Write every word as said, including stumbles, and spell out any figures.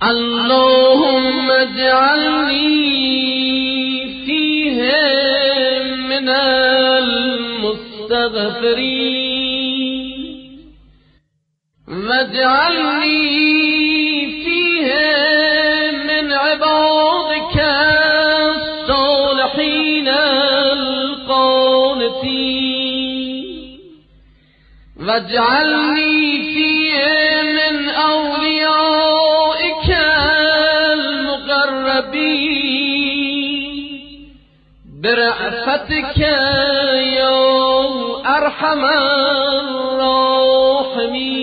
اللهم اجعلني فيه من المستغفرين واجعلني فيه من عبادك الصالحين القانتين واجعلني فيه من أوليائك المقربين برأفتك يا أرحم الراحمين.